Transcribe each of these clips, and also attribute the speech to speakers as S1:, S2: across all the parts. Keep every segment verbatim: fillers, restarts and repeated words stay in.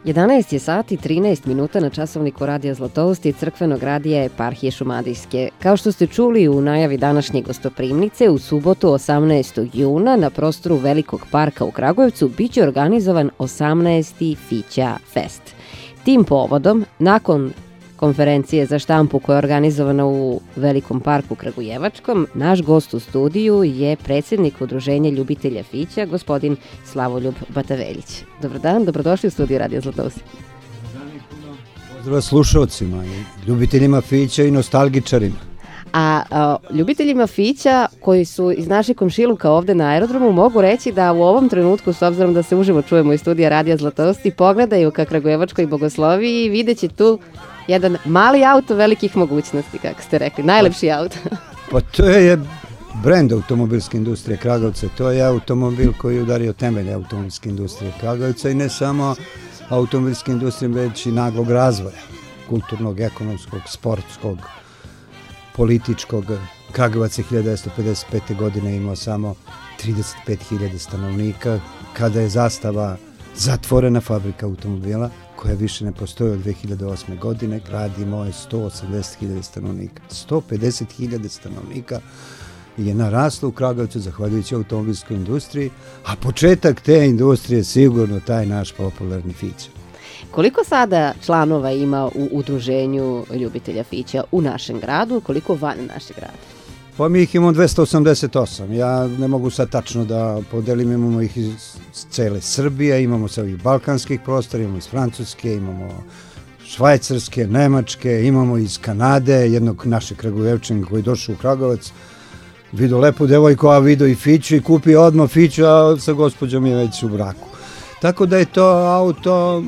S1: jedanaest je sati i trinaest minuta na časovniku Radija Zlatoust i crkvenog radija Eparhije Šumadijske. Kao što ste čuli u najavi današnje gostoprimnice, u subotu osamnaestog juna na prostoru Velikog parka u Kragujevcu biće organizovan osamnaesti Fića Fest. Tim povodom, nakon konferencije za štampu koja je organizovana u Velikom parku Kragujevačkom, naš gost u studiju je predsjednik Udruženja ljubitelja fića, gospodin Slavoljub Bataveljić. Dobar dan, dobrodošli u studiju Radija Zlatoust.
S2: Pozdrav slušalcima, ljubiteljima fića i nostalgičarima.
S1: A, a ljubiteljima fića koji su iz našeg komšiluka ovde na aerodromu mogu reći da u ovom trenutku, s obzirom da se uživo čujemo iz studija Radija Zlatoust, i pogledaju ka Kragujevačkoj bogosloviji i vidjet će tu jedan mali auto velikih mogućnosti, kako ste rekli, najlepši auto.
S2: Pa to je brend automobilske industrije Kragujevca, to je automobil koji je udario temelje automobilske industrije Kragujevca i ne samo automobilske industrije, već i naglog razvoja, kulturnog, ekonomskog, sportskog, političkog. Kragujevac je hiljadu devetsto pedeset pete. godine imao samo trideset pet hiljada stanovnika, kada je Zastava zatvorena fabrika automobila, koja više ne postoji od dve hiljade osme. godine, grad imao je sto osamdeset hiljada stanovnika. sto pedeset hiljada stanovnika je naraslo u Kragujevcu zahvaljujući automobilskoj industriji, a početak te industrije je sigurno taj naš popularni fića.
S1: Koliko sada članova ima u udruženju ljubitelja fića u našem gradu, koliko van našeg grada?
S2: Pa mi ih imamo dvesta osamdeset osam. Ja ne mogu sad tačno da podelim, imamo ih iz cele Srbije, imamo sa ovih balkanskih prostora, imamo iz Francuske, imamo Švajcarske, Nemačke, imamo iz Kanade, jednog našeg Kragujevčanina koji je došao u Kragujevac, vidio lepu devojku, a vidio i fiću i kupio odmah fiću, a sa gospođom je već u braku. Tako da je to auto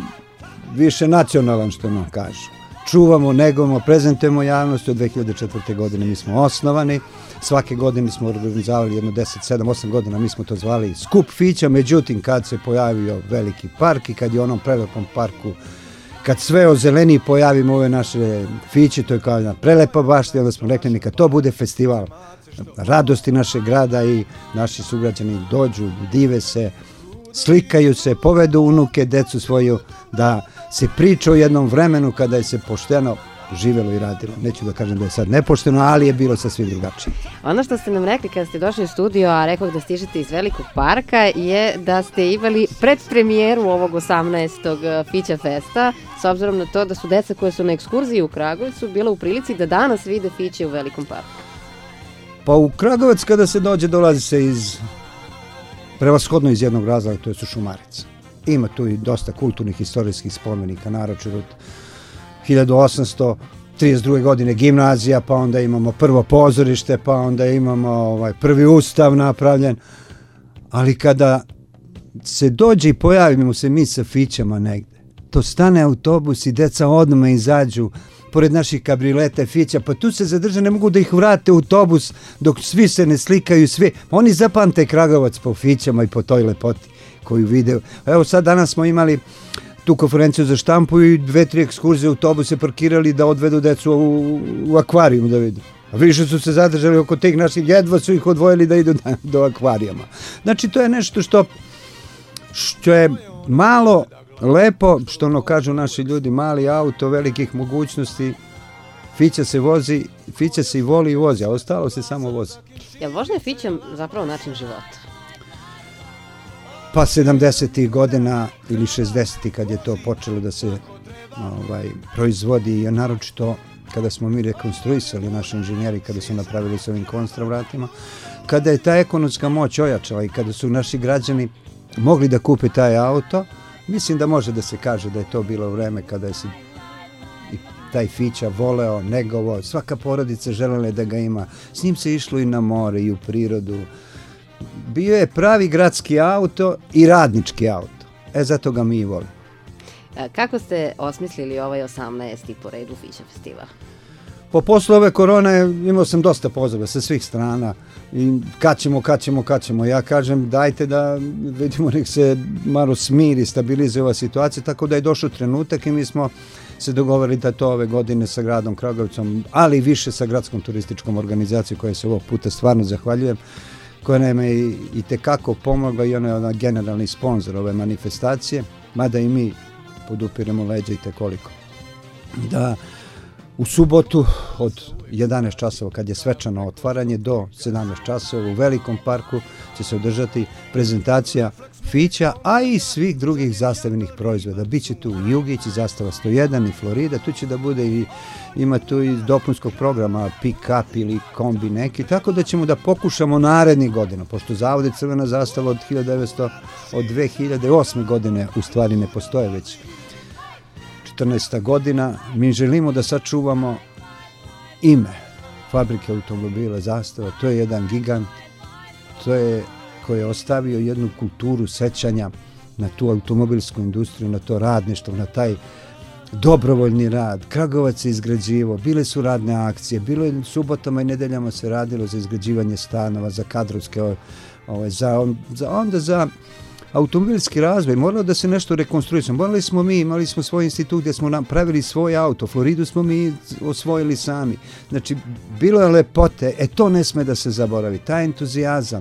S2: više nacionalan, što nam kažu. Čuvamo, negujemo, prezentujemo javnosti. Od dve hiljade četvrte. godine mi smo osnovani. Svake godine smo organizavali jedno deset, sedam, osam godina, mi smo to zvali skup fića. Međutim, kad se pojavio Veliki park i kad je u onom prelepom parku, kad sve ozeleni pojavimo ove naše fiće, to je kao jedna prelepa bašta, onda smo rekli neka to bude festival radosti našeg grada i naši sugrađani dođu, dive se, slikaju se, povedu unuke, decu svoju, da se priča o jednom vremenu kada je se pošteno živelo i radilo. Neću da kažem da je sad nepošteno, ali je bilo sasvim drugačije.
S1: Ono što ste nam rekli kada ste došli u studio, a rekao da stižete iz Velikog parka, je da ste imali predpremijeru ovog osamnaestog Fića Festa, s obzirom na to da su deca koja su na ekskurziji u Kragujevcu bila u prilici da danas vide fiće u Velikom parku.
S2: Pa u Kragujevac kada se dođe, dolazi se iz prevashodno iz jednog razloga, to je su Šumarica. Ima tu i dosta kulturnih istorijskih spomenika, naročito od hiljadu osamsto trideset druge. godine gimnazija, pa onda imamo prvo pozorište, pa onda imamo ovaj prvi ustav napravljen. Ali kada se dođe i pojavimo se mi sa fićama negde, to stane autobus i deca odmah izađu pored naših kabrioleta i fića, pa tu se zadrže, ne mogu da ih vrate u autobus dok svi se ne slikaju, svi. Oni zapamte Kragujevac po fićama i po toj lepoti koju vide. Evo sad danas smo imali tu konferenciju za štampu i dve, tri ekskurzije autobuse parkirali da odvedu decu u, u akvarijum da vidu. A više su se zadržali oko tih naših, jedva su ih odvojili da idu do, do akvarijama. Znači to je nešto što, što je malo lepo, što ono kažu naši ljudi, mali auto, velikih mogućnosti, fića se vozi, fića se i voli i vozi, a ostalo se samo vozi.
S1: Je li vožnja fićom zapravo način života?
S2: Pa sedamdesetih godina ili šezdesetih kad je to počelo da se ovaj, proizvodi, i naročito kada smo mi rekonstruisali, naši inženjeri kada su napravili s ovim konstravratima, kada je ta ekonomska moć ojačala i kada su naši građani mogli da kupe taj auto, mislim da može da se kaže da je to bilo vreme kada je se i taj fića voleo, negovao, svaka porodica želela da ga ima. S njim se išlo i na more i u prirodu. Bio je pravi gradski auto i radnički auto. E, zato ga mi i volimo.
S1: Kako ste osmislili ovaj osamnaesti po redu Fića festival?
S2: Po poslu ove korone imao sam dosta poziva sa svih strana i kad ćemo, kad ćemo, kad ćemo. Ja kažem dajte da vidimo, nek se malo smiri, stabilizuje ova situacija, tako da je došao trenutak i mi smo se dogovorili da to ove godine sa gradom Kragujevcom, ali više sa gradskom turističkom organizacijom koja se ovog puta stvarno zahvaljujem, koja nam je i, i tekako pomogla i ona je ona generalni sponsor ove manifestacije, mada i mi podupiremo leđa i te koliko. Da u subotu od jedanaest časova kad je svečano otvaranje do sedamnaest časova u Velikom parku će se održati prezentacija fića, a i svih drugih zastavljenih proizvoda. Biće tu i Jugić, i Zastava sto jedan, i Florida, tu će da bude i ima tu i dopunskog programa pick-up ili kombi neki, tako da ćemo da pokušamo narednih godina, pošto zavode Crvena zastava od hiljadu devetsto, od dve hiljade osme godine u stvari ne postoje već četrnaesta godina, mi želimo da sačuvamo ime fabrike automobila Zastava, to je jedan gigant, to je koji je ostavio jednu kulturu sećanja na tu automobilsku industriju, na to radništvo, na taj dobrovoljni rad. Kragujevac se izgrađivao, bile su radne akcije, bilo je subotama i nedeljama se radilo za izgrađivanje stanova, za kadrovske, ovaj, za, za, onda za automobilski razvoj, moralo da se nešto rekonstruisamo. Morali smo mi, imali smo svoj institut gdje smo napravili svoj auto, Floridu smo mi osvojili sami. Znači, bilo je lepote, e to ne sme da se zaboravi, taj entuzijazam,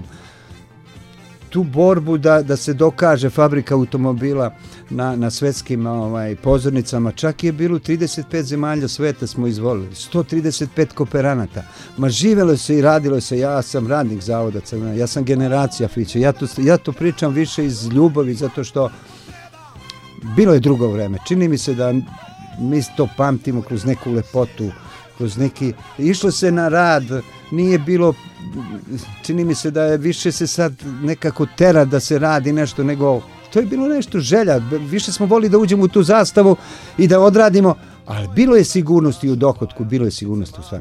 S2: tu borbu da, da se dokaže fabrika automobila na, na svetskim ovaj, pozornicama. Čak je bilo trideset pet zemalja sveta smo izvolili, sto trideset pet kooperanata. Ma živelo se i radilo se, ja sam radnik zavoda Crvena, ja sam generacija fića, ja to, ja to pričam više iz ljubavi, zato što bilo je drugo vreme. Čini mi se da mi to pamtimo kroz neku lepotu, kroz neki, išlo se na rad, nije bilo, čini mi se da je više se sad nekako tera da se radi nešto, nego to je bilo nešto želja, više smo volili da uđemo u tu zastavu i da odradimo, ali bilo je sigurnosti u dohotku, bilo je sigurnosti u svemu.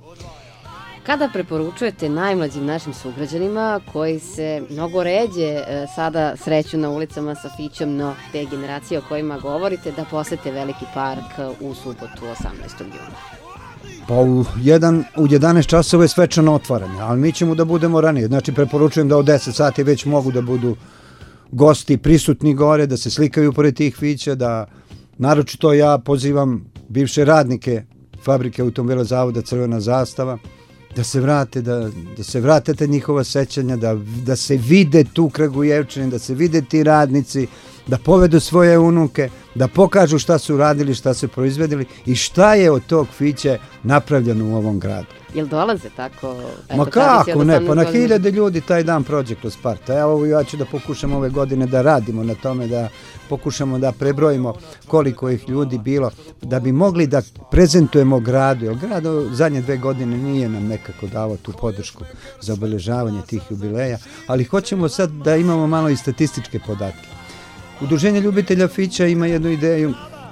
S1: Kada preporučujete najmlađim našim sugrađanima koji se mnogo ređe sada sreću na ulicama sa fićom, no te generacije o kojima govorite, da posete Veliki park u subotu osamnaestog juna?
S2: Pa u, jedan, u jedanaest časova je svečano otvaranje, ali mi ćemo da budemo ranije. Znači, preporučujem da od deset sati već mogu da budu gosti prisutni gore, da se slikaju pored tih fića, da naročito ja pozivam bivše radnike fabrike automobila zavoda Crvena zastava, da se vrate, da, da se vrate te njihova sećanja, da, da se vide tu Kragujevčani, da se vide ti radnici, da povedu svoje unuke, da pokažu šta su radili, šta su proizvedili i šta je od tog fiće napravljeno u ovom gradu.
S1: Jel dolaze tako? Eto,
S2: Ma kako ne, pa na hiljade ljudi taj dan prođe kroz park. Evo ja ću da pokušam ove godine da radimo na tome, da pokušamo da prebrojimo koliko ih ljudi bilo, da bi mogli da prezentujemo gradu, jer grad u zadnje dve godine nije nam nekako davao tu podršku za obeležavanje tih jubileja, ali hoćemo sad da imamo malo i statističke podatke. Udruženje ljubitelja fića ima jednu ideju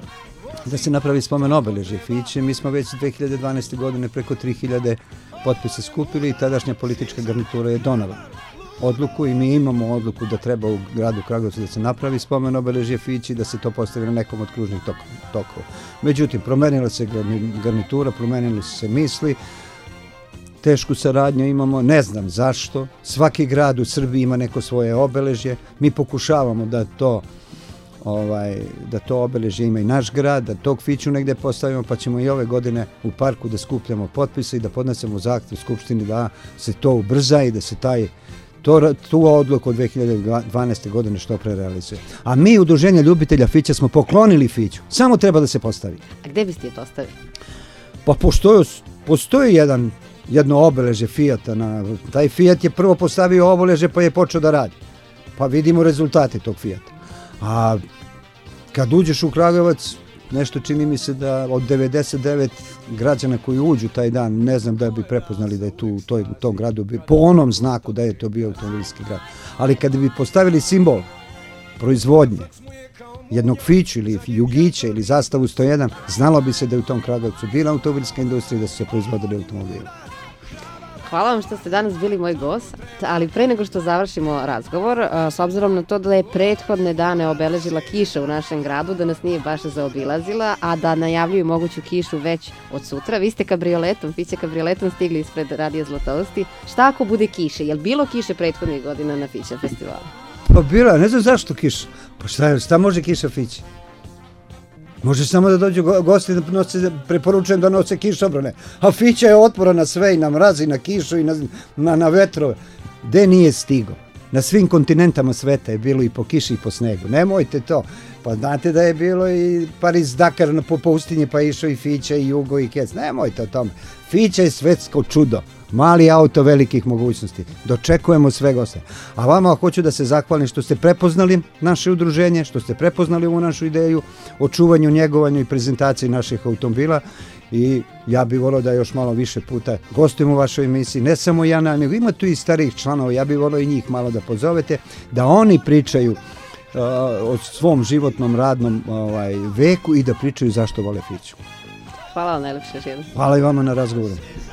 S2: da se napravi spomen obeležje fiće. Mi smo već dve hiljade dvanaeste. godine preko tri hiljade potpisa skupili i tadašnja politička garnitura je donala odluku i mi imamo odluku da treba u gradu Kragujevcu da se napravi spomen obeležje fići, da se to postavi na nekom od kružnih tokova. Međutim, promenila se garnitura, promenili su se misli, tešku saradnju imamo, ne znam zašto. Svaki grad u Srbiji ima neko svoje obeležje. Mi pokušavamo da to ovaj, da to obeležje ima i naš grad, da tog fiću negde postavimo, pa ćemo i ove godine u parku da skupljamo potpise i da podnesemo zahtev u Skupštini da se to ubrza i da se taj to, tu odluku od dve hiljade dvanaeste. godine što pre realizuje. A mi, Udruženje ljubitelja fića, smo poklonili fiću. Samo treba da se postavi.
S1: A gde biste je postavili?
S2: Pa postoji, postoji jedan jedno obeleže Fijata. Na, taj Fijat je prvo postavio obeleže pa je počeo da radi. Pa vidimo rezultate tog Fijata. A kad uđeš u Kragujevac, nešto čini mi se da od devedeset devet građana koji uđu taj dan, ne znam da bi prepoznali da je tu u, toj, u tom gradu, po onom znaku da je to bio automobilski grad. Ali kad bi postavili simbol proizvodnje jednog fiću ili jugića ili zastavu sto jedan, znalo bi se da je u tom Kragujevcu bila automobilska industrija i da su se proizvodili automobili.
S1: Hvala vam što ste danas bili moj gost, ali pre nego što završimo razgovor, s obzirom na to da je prethodne dane obeležila kiša u našem gradu, da nas nije baš zaobilazila, a da najavljuju moguću kišu već od sutra, vi ste kabrioletom, Fiće kabrioletom stigli ispred Radija Zlatovosti. Šta ako bude kiše? Je li bilo kiše prethodnih godina na Fića festivalu?
S2: Pa bila, ne znam zašto kiša. Pa šta, šta može kiša Fiće? Može samo da dođu gosti da nose, preporučujem da nose kišobrane. A Fića je otpora na sve i na mraz i na kišu i na, na, na vetrove. Gde nije stigo? na svim kontinentama sveta je bilo i po kiši i po snegu. Nemojte to. Pa znate da je bilo i Paris-Dakar po pustinji, pa išao i Fića i Jugo i Kec. Nemojte o tome. Fića je svetsko čudo. Mali auto velikih mogućnosti. Dočekujemo sve goste. A vama hoću da se zahvalim što ste prepoznali naše udruženje, što ste prepoznali ovu našu ideju o čuvanju, njegovanju i prezentaciji naših automobila i ja bih volio da još malo više puta gostujem u vašoj emisiji, ne samo ja, nego ima tu i starijih članova, ja bih volio i njih malo da pozovete, da oni pričaju uh, o svom životnom radnom ovaj, veku i da pričaju zašto vole Fiću.
S1: Hvala vam najlepše, Živim.
S2: Hvala i vama na razgovoru.